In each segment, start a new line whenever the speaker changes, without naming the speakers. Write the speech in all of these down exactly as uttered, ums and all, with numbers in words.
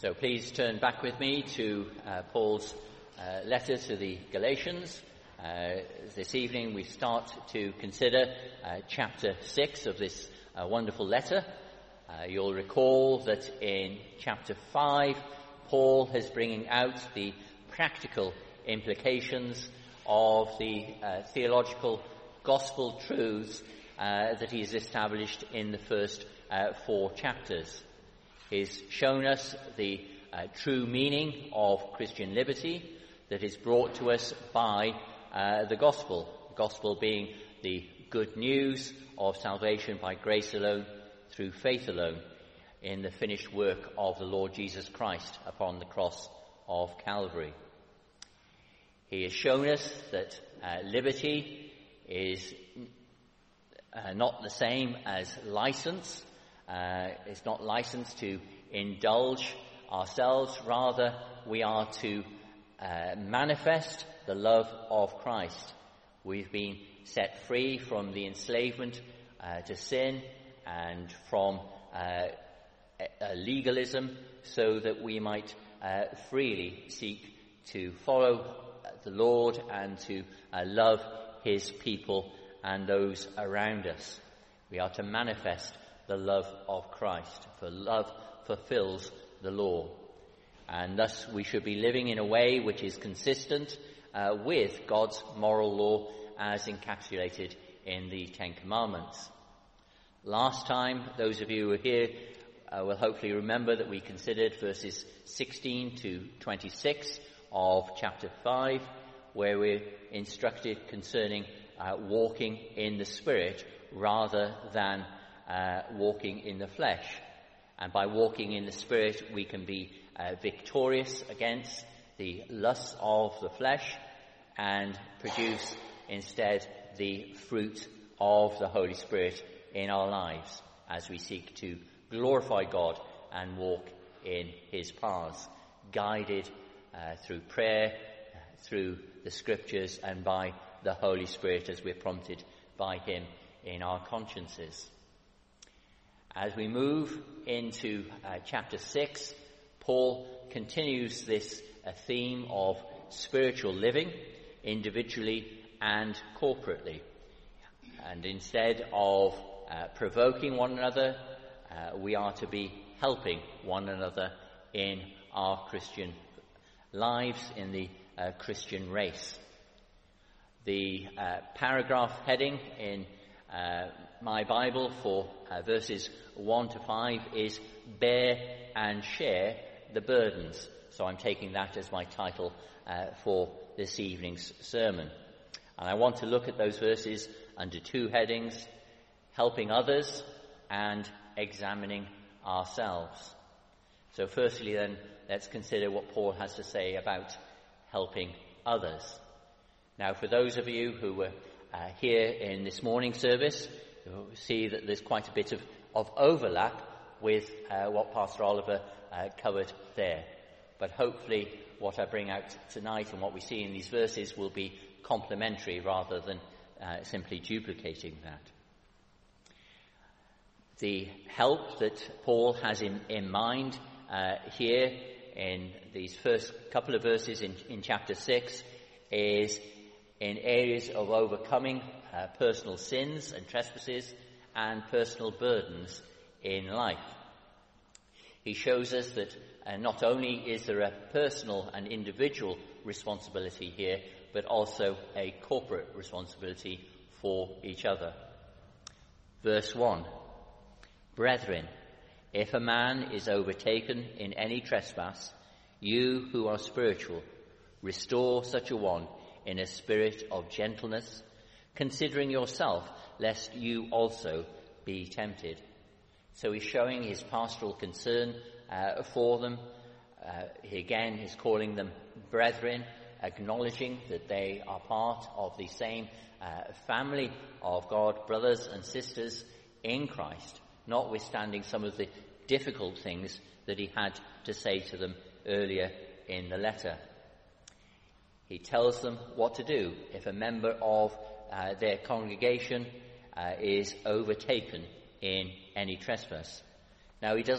So please turn back with me to uh, Paul's uh, letter to the Galatians. Uh, this evening we start to consider uh, chapter six of this uh, wonderful letter. Uh, you'll recall that in chapter five, Paul is bringing out the practical implications of the uh, theological gospel truths uh, that he has established in the first uh, four chapters. He's shown us the uh, true meaning of Christian liberty that is brought to us by uh, the gospel. The gospel being the good news of salvation by grace alone, through faith alone, in the finished work of the Lord Jesus Christ upon the cross of Calvary. He has shown us that uh, liberty is uh, not the same as license. Uh, it's not license to indulge ourselves. Rather, we are to uh, manifest the love of Christ. We've been set free from the enslavement uh, to sin and from uh, legalism, so that we might uh, freely seek to follow the Lord and to uh, love his people and those around us. We are to manifest the love of Christ, for love fulfills the law. And thus we should be living in a way which is consistent uh, with God's moral law as encapsulated in the Ten Commandments. Last time, those of you who were here uh, will hopefully remember that we considered verses sixteen to twenty-six of chapter five, where we're instructed concerning uh, walking in the Spirit rather than uh, walking in the flesh. And by walking in the Spirit, we can be uh, victorious against the lusts of the flesh and produce instead the fruit of the Holy Spirit in our lives as we seek to glorify God and walk in his paths, guided uh, through prayer, uh, through the scriptures, and by the Holy Spirit as we're prompted by him in our consciences. As we move into uh, chapter six, Paul continues this uh, theme of spiritual living, individually and corporately. And instead of uh, provoking one another, uh, we are to be helping one another in our Christian lives, in the uh, Christian race. The uh, paragraph heading in uh, my Bible for uh, verses one to five is Bear and Share the Burdens. So I'm taking that as my title uh, for this evening's sermon. And I want to look at those verses under two headings: helping others and examining ourselves. So firstly then, let's consider what Paul has to say about helping others. Now, for those of you who were uh, here in this morning service, you'll see that there's quite a bit of, of overlap with uh, what Pastor Oliver uh, covered there. But hopefully what I bring out tonight and what we see in these verses will be complementary rather than uh, simply duplicating that. The help that Paul has in, in mind uh, here in these first couple of verses in, in chapter six is in areas of overcoming uh, personal sins and trespasses and personal burdens in life. He shows us that uh, not only is there a personal and individual responsibility here, but also a corporate responsibility for each other. Verse one, Brethren, if a man is overtaken in any trespass, you who are spiritual, restore such a one in a spirit of gentleness, considering yourself, lest you also be tempted. So he's showing his pastoral concern uh, for them. Uh, he again is calling them brethren, acknowledging that they are part of the same uh, family of God, brothers and sisters in Christ, notwithstanding some of the difficult things that he had to say to them earlier in the letter. He tells them what to do if a member of uh, their congregation uh, is overtaken in any trespass. Now, he doesn't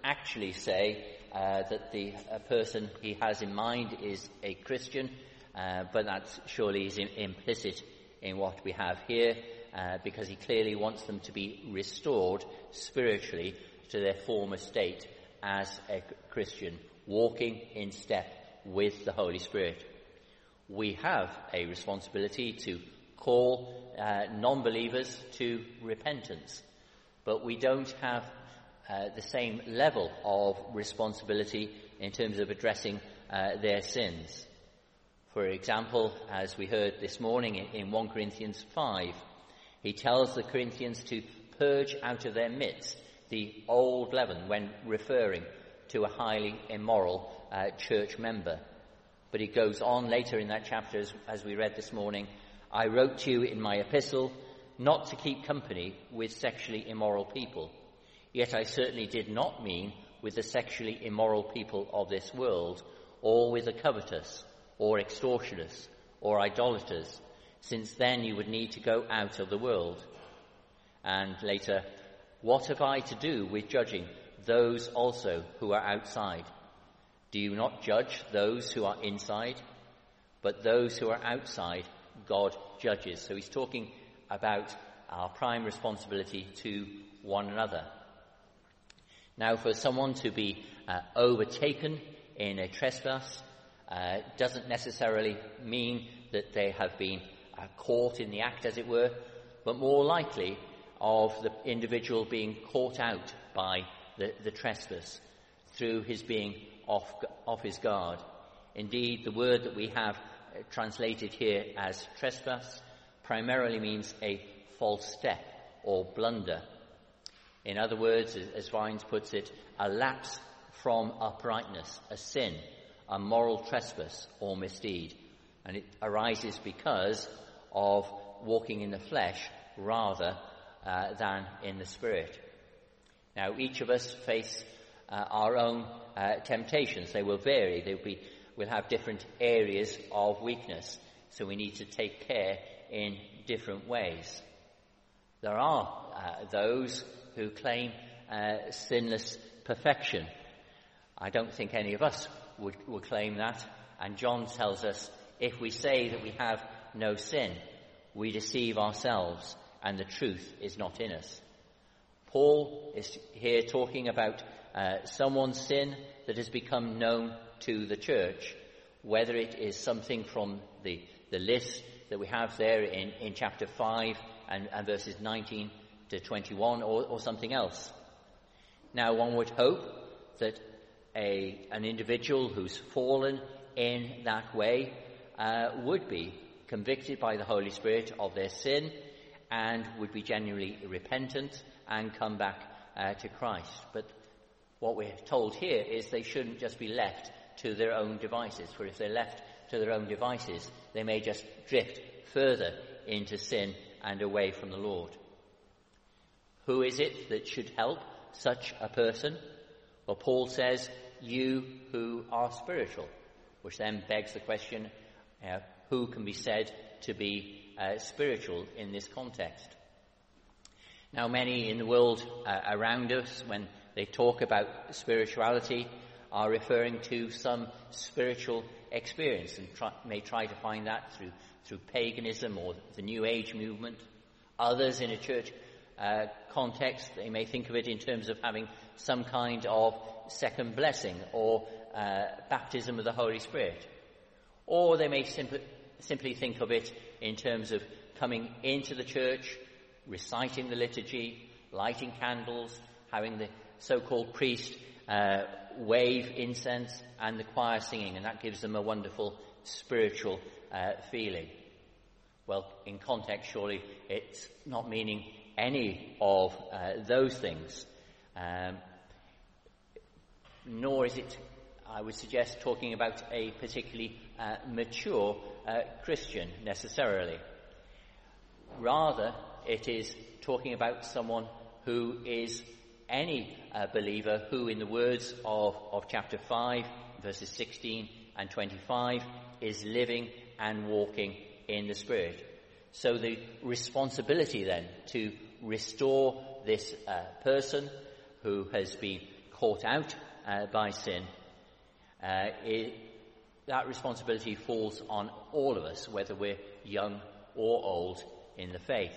actually say uh, that the uh, person he has in mind is a Christian, uh, but that surely is im- implicit in what we have here, uh, because he clearly wants them to be restored spiritually to their former state as a Christian, walking in step with the Holy Spirit. We have a responsibility to call uh, non-believers to repentance, but we don't have uh, the same level of responsibility in terms of addressing uh, their sins. For example, as we heard this morning in First Corinthians five, he tells the Corinthians to purge out of their midst the old leaven when referring to a highly immoral uh, church member. But he goes on later in that chapter, as, as we read this morning, I wrote to you in my epistle not to keep company with sexually immoral people. Yet I certainly did not mean with the sexually immoral people of this world, or with the covetous, or extortioners, or idolaters, since then you would need to go out of the world. And later, what have I to do with judging those also who are outside? Do you not judge those who are inside? But those who are outside, God judges. So he's talking about our prime responsibility to one another. Now, for someone to be uh, overtaken in a trespass uh, doesn't necessarily mean that they have been uh, caught in the act, as it were, but more likely of the individual being caught out by the, the trespass through his being off, off his guard. Indeed, the word that we have uh, translated here as trespass primarily means a false step or blunder. In other words, as Vines puts it, a lapse from uprightness, a sin, a moral trespass or misdeed. And it arises because of walking in the flesh rather uh, than in the Spirit. Now, each of us face uh, our own uh, temptations. They will vary. They will be, we'll have different areas of weakness. So we need to take care in different ways. There are uh, those who claim uh, sinless perfection. I don't think any of us would, would claim that. And John tells us, if we say that we have no sin, we deceive ourselves and the truth is not in us. Paul is here talking about uh, someone's sin that has become known to the church, whether it is something from the, the list that we have there in, in chapter five and, and verses nineteen to twenty-one, or, or something else. Now, one would hope that a, an individual who's fallen in that way uh, would be convicted by the Holy Spirit of their sin and would be genuinely repentant and come back uh, to Christ. But what we're told here is they shouldn't just be left to their own devices, for if they're left to their own devices, they may just drift further into sin and away from the Lord. Who is it that should help such a person? Well, Paul says, you who are spiritual, which then begs the question, uh, who can be said to be uh, spiritual in this context? Now, many in the world uh, around us, when they talk about spirituality, are referring to some spiritual experience and try, may try to find that through, through paganism or the New Age movement. Others in a church uh, context, they may think of it in terms of having some kind of second blessing or uh, baptism of the Holy Spirit. Or they may simply, simply think of it in terms of coming into the church, reciting the liturgy, lighting candles, having the so-called priest uh, wave incense and the choir singing, and that gives them a wonderful spiritual uh, feeling. Well, in context, surely it's not meaning any of uh, those things. Um, nor is it, I would suggest, talking about a particularly uh, mature uh, Christian necessarily. Rather, it is talking about someone who is any uh, believer who, in the words of, of chapter five, verses sixteen and twenty-five, is living and walking in the Spirit. So the responsibility then to restore this uh, person who has been caught out uh, by sin, uh, it, that responsibility falls on all of us, whether we're young or old in the faith.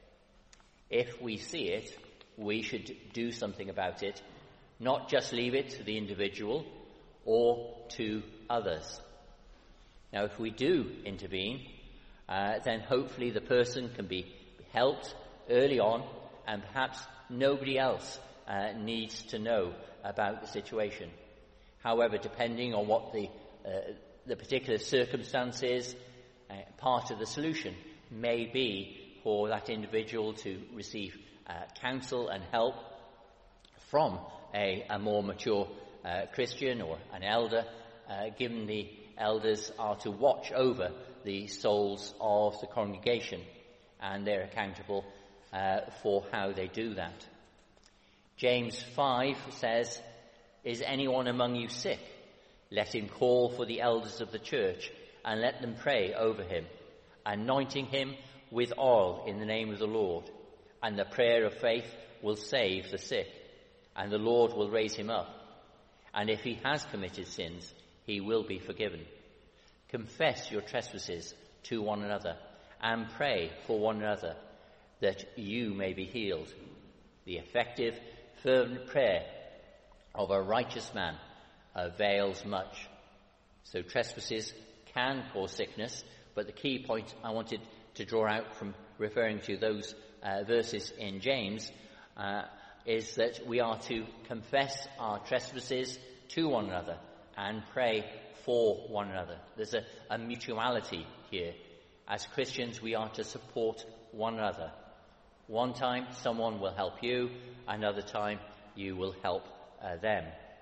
If we see it, we should do something about it, not just leave it to the individual or to others. Now, if we do intervene, uh, then hopefully the person can be helped early on, and perhaps nobody else uh, needs to know about the situation. However, depending on what the uh, the particular circumstance is, uh, part of the solution may be for that individual to receive uh, counsel and help from a, a more mature uh, Christian or an elder, uh, given the elders are to watch over the souls of the congregation, and they're accountable uh, for how they do that. James five says, "Is anyone among you sick? Let him call for the elders of the church, and let them pray over him, anointing him with oil in the name of the Lord. And the prayer of faith will save the sick, and the Lord will raise him up. And if he has committed sins, he will be forgiven. Confess your trespasses to one another, and pray for one another, that you may be healed. The effective, fervent prayer of a righteous man avails much." So trespasses can cause sickness, but the key point I wanted to draw out from referring to those uh, verses in James uh, is that we are to confess our trespasses to one another and pray for one another. There's a, a mutuality here. As Christians, we are to support one another. One time someone will help you, another time you will help uh, them.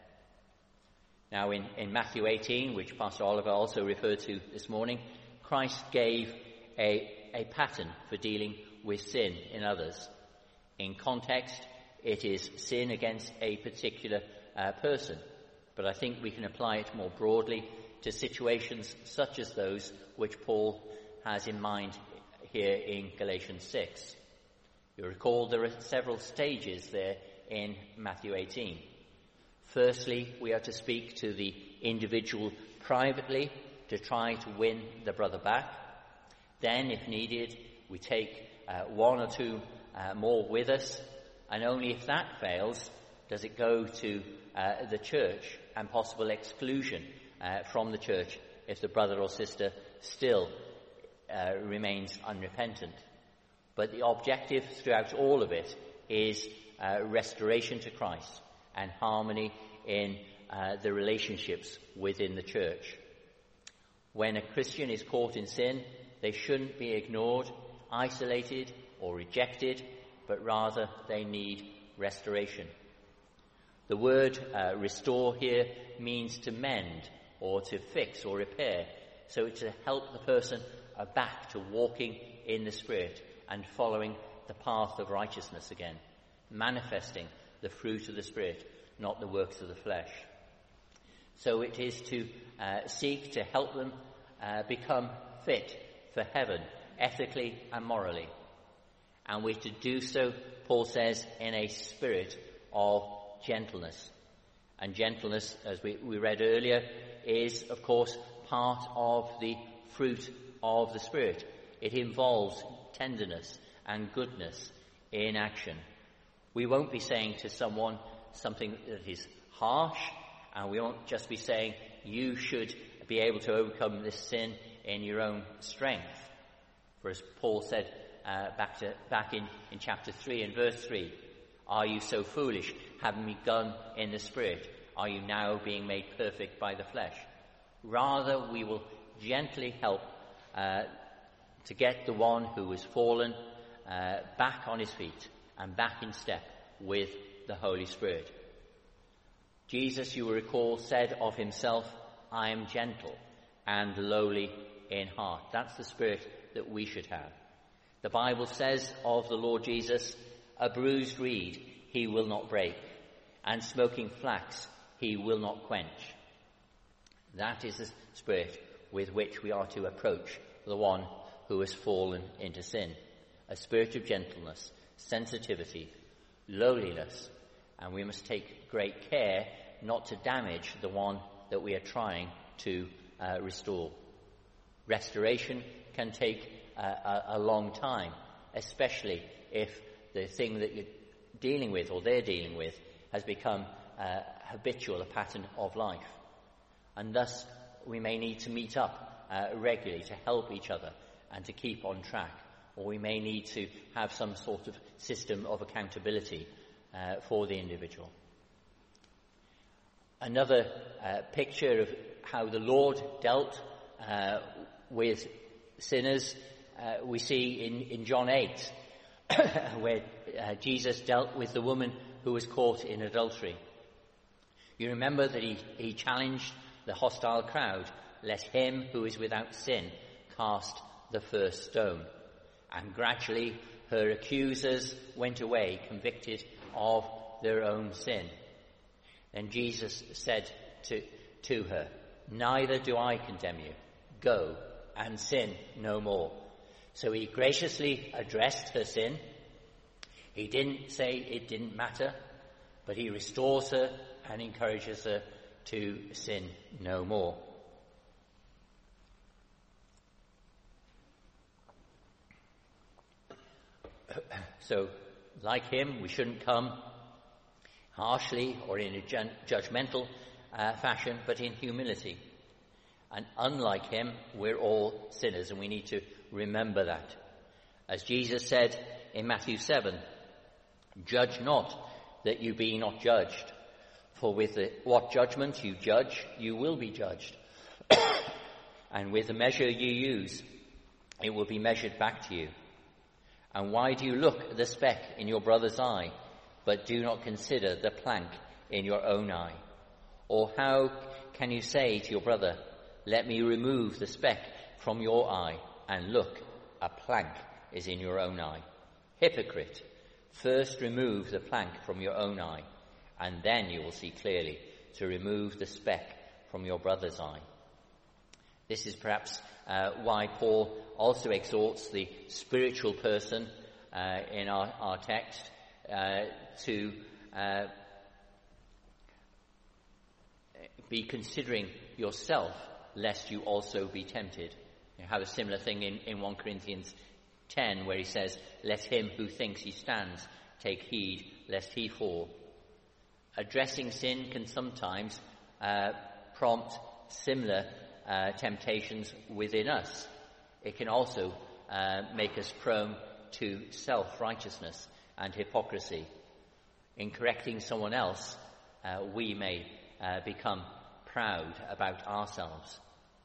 Now in, in Matthew eighteen, which Pastor Oliver also referred to this morning, Christ gave a, a pattern for dealing with sin in others. In context, it is sin against a particular uh, person, but I think we can apply it more broadly to situations such as those which Paul has in mind here in Galatians six. You'll recall there are several stages there in Matthew eighteen. Firstly, we are to speak to the individual privately to try to win the brother back. Then, if needed, we take uh, one or two uh, more with us, and only if that fails does it go to uh, the church and possible exclusion uh, from the church if the brother or sister still uh, remains unrepentant. But the objective throughout all of it is uh, restoration to Christ and harmony in uh, the relationships within the church. When a Christian is caught in sin, they shouldn't be ignored, isolated, or rejected, but rather they need restoration. The word uh, restore here means to mend or to fix or repair, so it's to help the person uh, back to walking in the Spirit and following the path of righteousness again, manifesting the fruit of the Spirit, not the works of the flesh. So it is to uh, seek to help them uh, become fit for heaven, ethically and morally. And we're to do so, Paul says, in a spirit of gentleness. And gentleness, as we, we read earlier, is, of course, part of the fruit of the Spirit. It involves tenderness and goodness in action. We won't be saying to someone something that is harsh, and we won't just be saying, you should be able to overcome this sin in your own strength. For as Paul said uh, back to back in, in chapter three and verse three, are you so foolish, having begun in the Spirit, are you now being made perfect by the flesh? Rather, we will gently help uh, to get the one who has fallen uh, back on his feet and back in step with the Holy Spirit. Jesus, you will recall, said of himself, I am gentle and lowly in heart. That's the spirit that we should have. The Bible says of the Lord Jesus, a bruised reed he will not break, and smoking flax he will not quench. That is the spirit with which we are to approach the one who has fallen into sin. A spirit of gentleness, sensitivity, lowliness, and we must take great care not to damage the one that we are trying to uh, restore. Restoration can take uh, a, a long time, especially if the thing that you're dealing with or they're dealing with has become uh, habitual, a pattern of life. And thus we may need to meet up uh, regularly to help each other and to keep on track. Or we may need to have some sort of system of accountability uh, for the individual. Another uh, picture of how the Lord dealt uh, with sinners uh, we see in, in John eight, where uh, Jesus dealt with the woman who was caught in adultery. You remember that he, he challenged the hostile crowd, "Let him who is without sin cast the first stone." And gradually her accusers went away, convicted of their own sin. Then Jesus said to, to her, "Neither do I condemn you. Go and sin no more." So he graciously addressed her sin. He didn't say it didn't matter, but he restores her and encourages her to sin no more. So, like him, we shouldn't come harshly or in a ju- judgmental uh, fashion, but in humility. And unlike him, we're all sinners, and we need to remember that. As Jesus said in Matthew seven, "Judge not, that you be not judged. For with the, what judgment you judge, you will be judged. And with the measure you use, it will be measured back to you. And why do you look at the speck in your brother's eye, but do not consider the plank in your own eye? Or how can you say to your brother, 'Let me remove the speck from your eye,' and look, a plank is in your own eye? Hypocrite, first remove the plank from your own eye, and then you will see clearly to remove the speck from your brother's eye." This is perhaps uh, why Paul also exhorts the spiritual person uh, in our, our text uh, to uh, be considering yourself, lest you also be tempted. You have a similar thing in, in First Corinthians ten, where he says, "Let him who thinks he stands take heed lest he fall." Addressing sin can sometimes uh, prompt similar uh, temptations within us. It can also uh, make us prone to self-righteousness and hypocrisy. In correcting someone else, uh, we may uh, become proud about ourselves.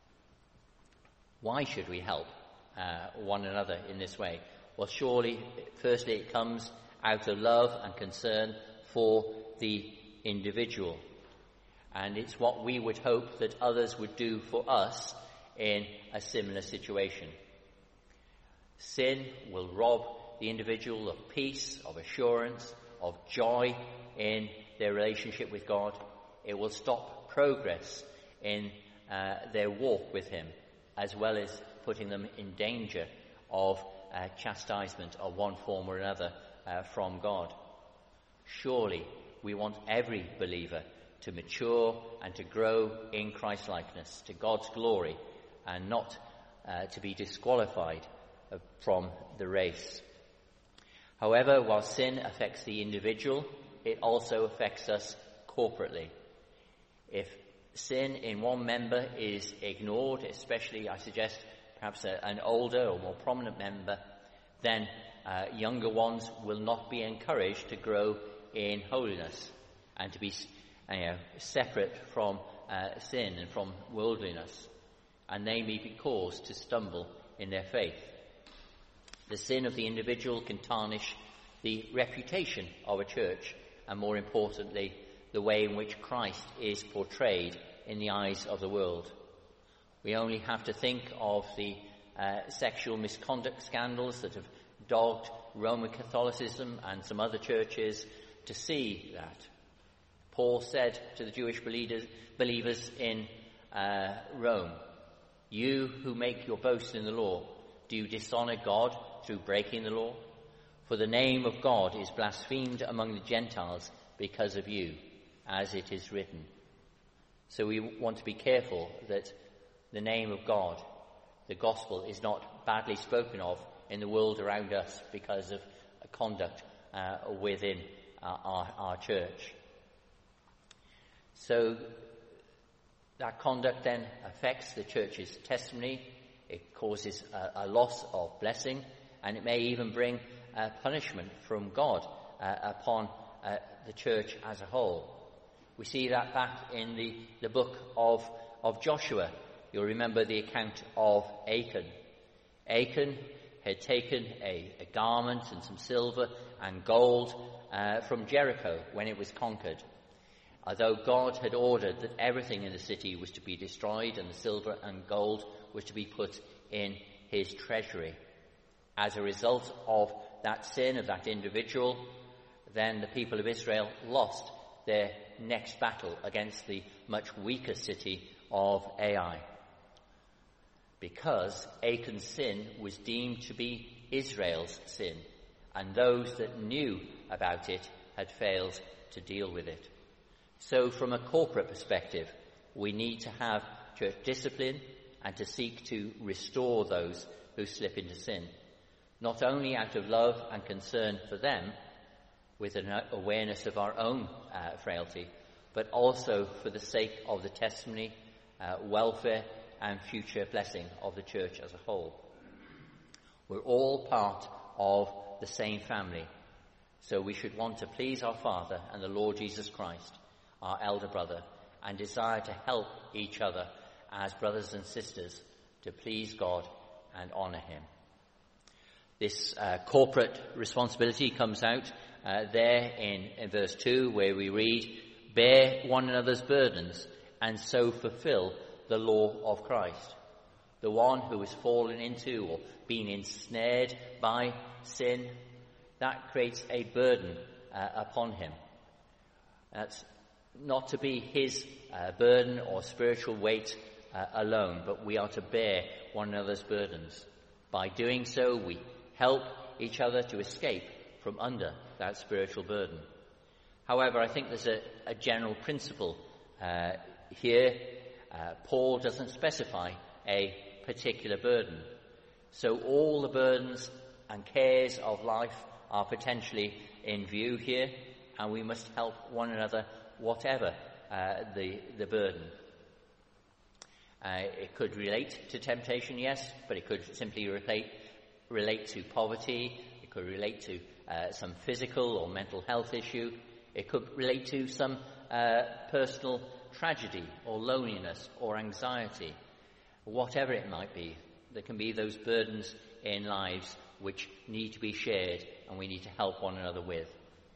Why should we help uh, one another in this way? Well, surely, firstly, it comes out of love and concern for the individual. And it's what we would hope that others would do for us in a similar situation. Sin will rob the individual of peace, of assurance, of joy in their relationship with God. It will stop progress in uh, their walk with him, as well as putting them in danger of uh, chastisement of one form or another uh, from God. Surely we want every believer to mature and to grow in Christ-likeness, to God's glory, and not uh, to be disqualified uh, from the race. However, while sin affects the individual, it also affects us corporately. If sin in one member is ignored, especially, I suggest, perhaps a, an older or more prominent member, then uh, younger ones will not be encouraged to grow in holiness and to be you know, separate from uh, sin and from worldliness, and they may be caused to stumble in their faith. The sin of the individual can tarnish the reputation of a church, and more importantly, the way in which Christ is portrayed in the eyes of the world. We only have to think of the uh, sexual misconduct scandals that have dogged Roman Catholicism and some other churches to see that. Paul said to the Jewish believers, believers in uh, Rome, "You who make your boast in the law, do you dishonor God through breaking the law? For the name of God is blasphemed among the Gentiles because of you, as it is written. So we want to be careful that the name of God, the gospel, is not badly spoken of in the world around us because of conduct uh, within uh, our, our church. So that conduct then affects the church's testimony. It causes a, a loss of blessing, and it may even bring uh, punishment from God uh, upon uh, the church as a whole. We see that back in the, the book of, of Joshua. You'll remember the account of Achan. Achan had taken a, a garment and some silver and gold uh, from Jericho when it was conquered. Although God had ordered that everything in the city was to be destroyed and the silver and gold was to be put in his treasury. As a result of that sin of that individual, then the people of Israel lost their next battle against the much weaker city of Ai, because Achan's sin was deemed to be Israel's sin, and those that knew about it had failed to deal with it. So from a corporate perspective, we need to have church discipline and to seek to restore those who slip into sin, not only out of love and concern for them, with an awareness of our own uh, frailty, but also for the sake of the testimony, uh, welfare, and future blessing of the church as a whole. We're all part of the same family, so we should want to please our Father and the Lord Jesus Christ, our elder brother, and desire to help each other as brothers and sisters to please God and honour him. This uh, corporate responsibility comes out uh, there in, in verse two, where we read, "Bear one another's burdens and so fulfill the law of Christ." The one who has fallen into or been ensnared by sin, that creates a burden uh, upon him. That's not to be his uh, burden or spiritual weight uh, alone, but we are to bear one another's burdens. By doing so, we help each other to escape from under that spiritual burden. However, I think there's a, a general principle uh, here. Uh, Paul doesn't specify a particular burden. So all the burdens and cares of life are potentially in view here, and we must help one another whatever uh, the, the burden. Uh, it could relate to temptation, yes, but it could simply relate, relate to poverty. It could relate to uh, some physical or mental health issue. It could relate to some uh, personal tragedy or loneliness or anxiety. Whatever it might be, there can be those burdens in lives which need to be shared and we need to help one another with.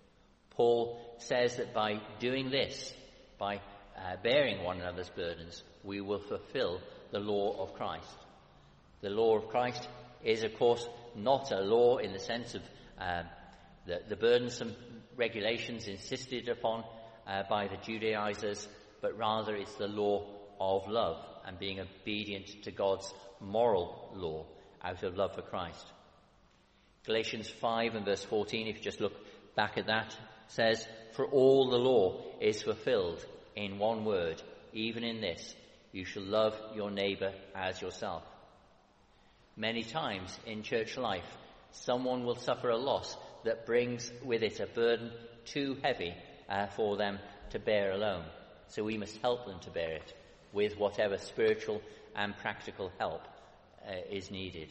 Paul says that by doing this, by uh, bearing one another's burdens, we will fulfill the law of Christ. The law of Christ is, of course, not a law in the sense of uh, the, the burdensome regulations insisted upon uh, by the Judaizers, but rather it's the law of love and being obedient to God's moral law out of love for Christ. Galatians five and verse fourteen, if you just look back at that, says, "For all the law is fulfilled in one word, even in this, you shall love your neighbour as yourself." Many times in church life, someone will suffer a loss that brings with it a burden too heavy uh, for them to bear alone. So we must help them to bear it with whatever spiritual and practical help uh, is needed.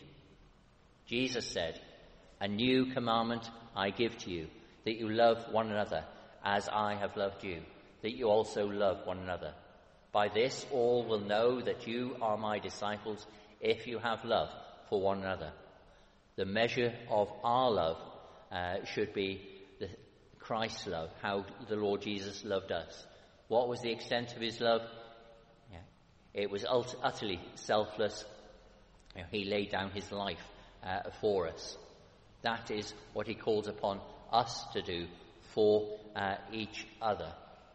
Jesus said, "A new commandment I give to you, that you love one another as I have loved you, that you also love one another. By this all will know that you are my disciples, if you have love for one another." The measure of our love uh, should be the Christ's love, how the Lord Jesus loved us. What was the extent of his love? Yeah. It was ut- utterly selfless. You know, he laid down his life uh, for us. That is what he calls upon us to do for uh, each other.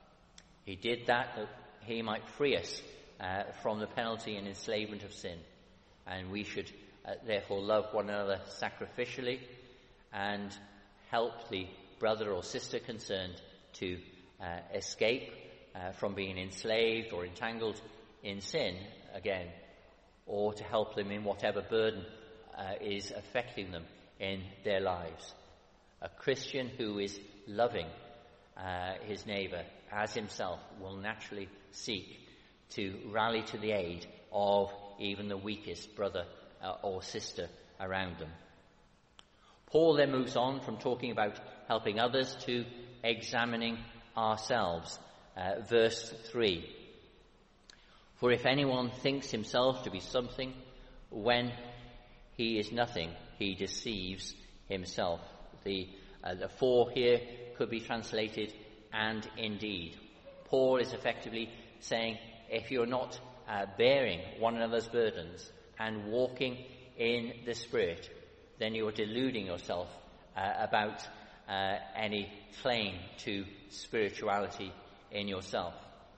He did that that he might free us uh, from the penalty and enslavement of sin. And we should uh, therefore love one another sacrificially and help the brother or sister concerned to uh, escape uh, from being enslaved or entangled in sin again, or to help them in whatever burden uh, is affecting them in their lives. A Christian who is loving uh, his neighbour as himself will naturally seek to rally to the aid of even the weakest brother uh, or sister around them. Paul then moves on from talking about helping others to examining ourselves. Uh, verse three. For if anyone thinks himself to be something when he is nothing, he deceives himself. The, uh, the for here could be translated and indeed. Paul is effectively saying if you're not uh, bearing one another's burdens and walking in the Spirit, then you're deluding yourself uh, about uh, any claim to spirituality in yourself.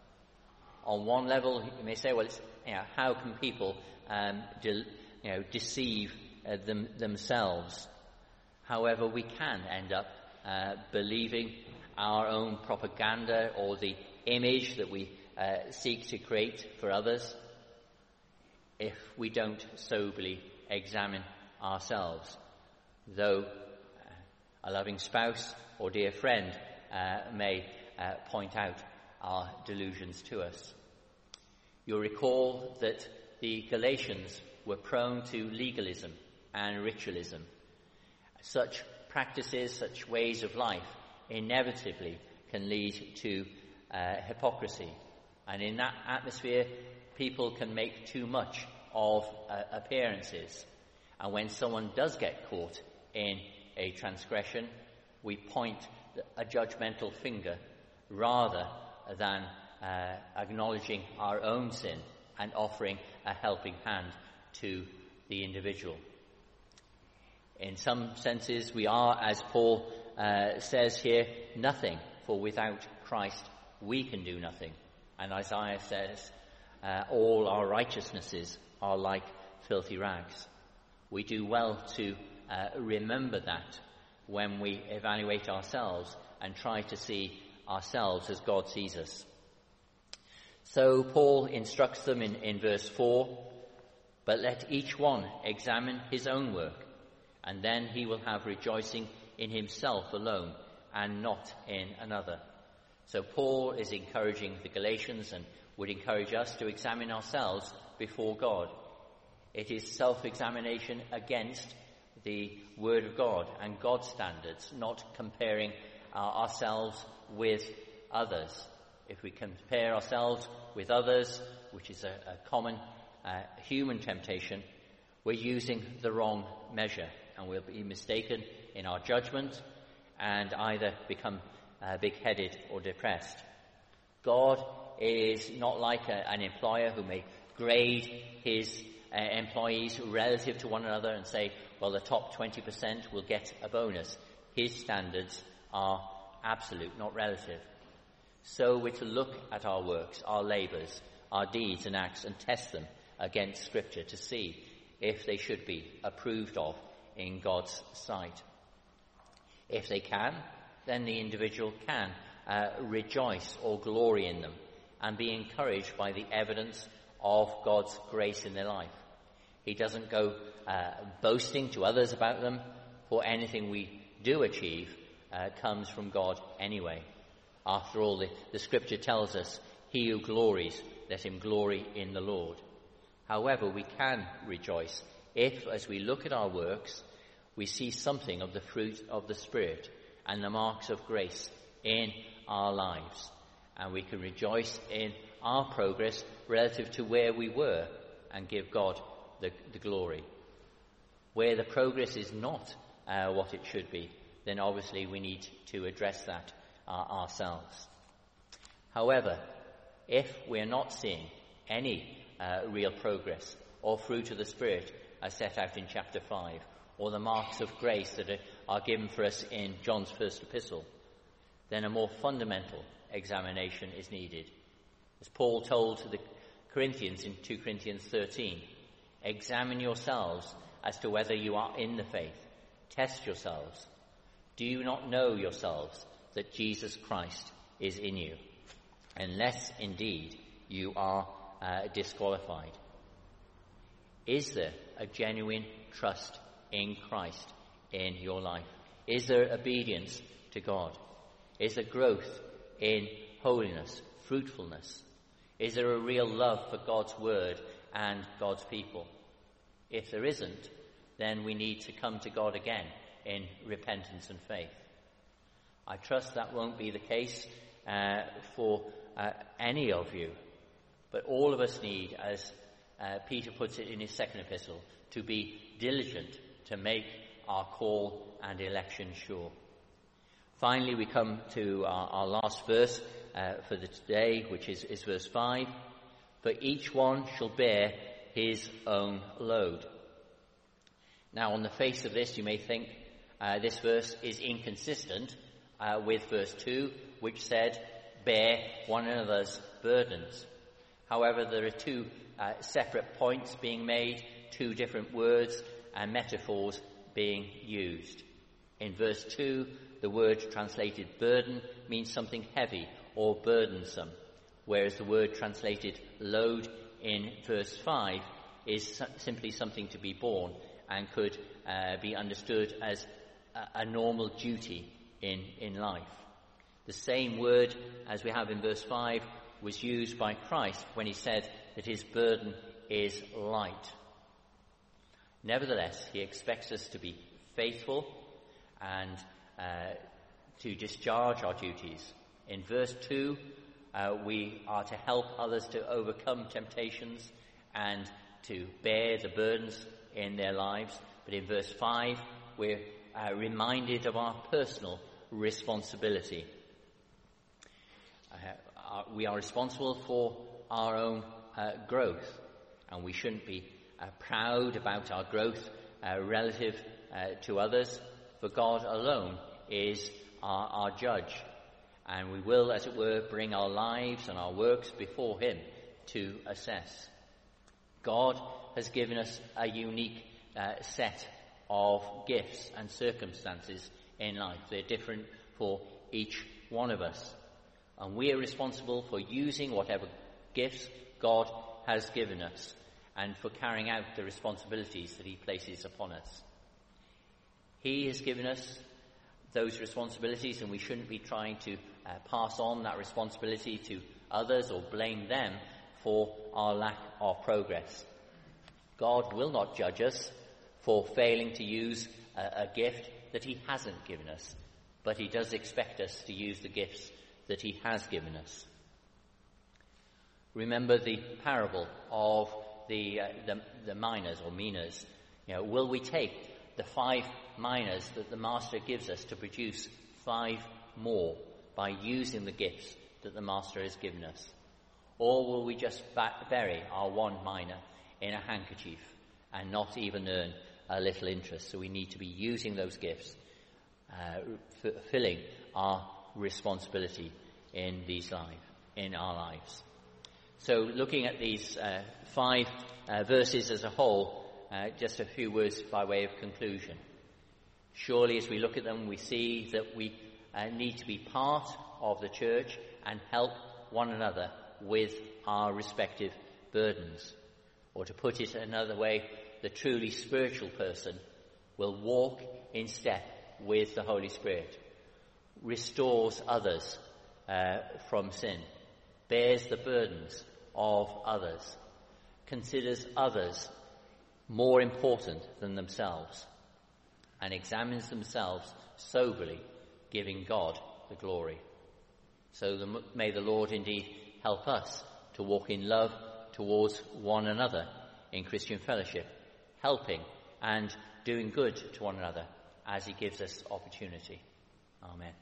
On one level, you may say, well, it's, you know, how can people um, de- you know, deceive uh, them, themselves? However, we can end up uh, believing our own propaganda or the image that we uh, seek to create for others if we don't soberly examine ourselves. Though uh, a loving spouse or dear friend uh, may uh, point out our delusions to us. You'll recall that the Galatians were prone to legalism and ritualism. Such practices, such ways of life, inevitably can lead to uh, hypocrisy. And in that atmosphere, people can make too much of uh, appearances. And when someone does get caught in a transgression, we point a judgmental finger rather than uh, acknowledging our own sin and offering a helping hand to the individual. In some senses, we are, as Paul uh, says here, nothing, for without Christ we can do nothing. And Isaiah says, uh, all our righteousnesses are like filthy rags. We do well to uh, remember that when we evaluate ourselves and try to see ourselves as God sees us. So Paul instructs them in, in verse four, but let each one examine his own work, and then he will have rejoicing in himself alone and not in another. So Paul is encouraging the Galatians and would encourage us to examine ourselves before God. It is self-examination against the Word of God and God's standards, not comparing uh, ourselves with others. If we compare ourselves with others, which is a, a common uh, human temptation, we're using the wrong measure and we'll be mistaken in our judgment and either become uh, big-headed or depressed. God is not like a, an employer who may grade his uh, employees relative to one another and say, well, the top twenty percent will get a bonus. His standards are absolute, not relative. So we're to look at our works, our labours, our deeds and acts and test them against Scripture to see if they should be approved of in God's sight. If they can, then the individual can uh, rejoice or glory in them and be encouraged by the evidence of God's grace in their life. He doesn't go uh, boasting to others about them, for anything we do achieve uh, comes from God anyway. After all, the, the Scripture tells us, he who glories, let him glory in the Lord. However, we can rejoice if, as we look at our works, we see something of the fruit of the Spirit and the marks of grace in our lives. And we can rejoice in our progress relative to where we were and give God the, the glory. Where the progress is not uh, what it should be, then obviously we need to address that uh, ourselves. However, if we're not seeing any uh, real progress or fruit of the Spirit as set out in chapter five, or the marks of grace that are, are given for us in John's first epistle, then a more fundamental examination is needed. As Paul told the Corinthians in two Corinthians thirteen, examine yourselves as to whether you are in the faith. Test yourselves. Do you not know yourselves that Jesus Christ is in you, unless indeed you are uh, disqualified. Is there a genuine trust in Christ in your life? Is there obedience to God? Is there growth in holiness, fruitfulness? Is there a real love for God's word and God's people? If there isn't, then we need to come to God again in repentance and faith. I trust that won't be the case uh, for uh, any of you, but all of us need, as uh, Peter puts it in his second epistle, to be diligent to make our call and election sure. Finally, we come to our, our last verse uh, for the today, which is, is verse five. For each one shall bear his own load. Now, on the face of this, you may think uh, this verse is inconsistent uh, with verse two, which said, bear one another's burdens. However, there are two uh, separate points being made, two different words and metaphors being used. In verse two, the word translated burden means something heavy or burdensome, whereas the word translated load in verse five is simply something to be borne and could uh, be understood as a, a normal duty in, in life. The same word as we have in verse five was used by Christ when he said that his burden is light. Nevertheless, he expects us to be faithful and uh, to discharge our duties. In verse two, uh, we are to help others to overcome temptations and to bear the burdens in their lives. But in verse five, we're uh, reminded of our personal responsibility. Uh, our, we are responsible for our own uh, growth, and we shouldn't be uh, proud about our growth uh, relative uh, to others, for God alone is our, our judge, and we will, as it were, bring our lives and our works before him to assess. God has given us a unique uh, set of gifts and circumstances in life. They're different for each one of us, and we are responsible for using whatever gifts God has given us and for carrying out the responsibilities that he places upon us. He has given us those responsibilities, and we shouldn't be trying to uh, pass on that responsibility to others or blame them for our lack of progress. God will not judge us for failing to use a, a gift that he hasn't given us, but he does expect us to use the gifts that he has given us. Remember the parable of the, uh, the, the miners or minas. You know, will we take the five miners that the master gives us to produce five more by using the gifts that the master has given us? Or will we just bury our one mina in a handkerchief and not even earn a little interest? So we need to be using those gifts, uh, fulfilling our responsibility in these lives, in our lives. So looking at these uh, five uh, verses as a whole, uh, just a few words by way of conclusion. Surely as we look at them, we see that we uh, need to be part of the church and help one another with our respective burdens. Or to put it another way, the truly spiritual person will walk in step with the Holy Spirit, restores others uh, from sin, bears the burdens of others, considers others more important than themselves, and examines themselves soberly, giving God the glory. So the, may the Lord indeed help us to walk in love towards one another in Christian fellowship, helping and doing good to one another as he gives us opportunity. Amen.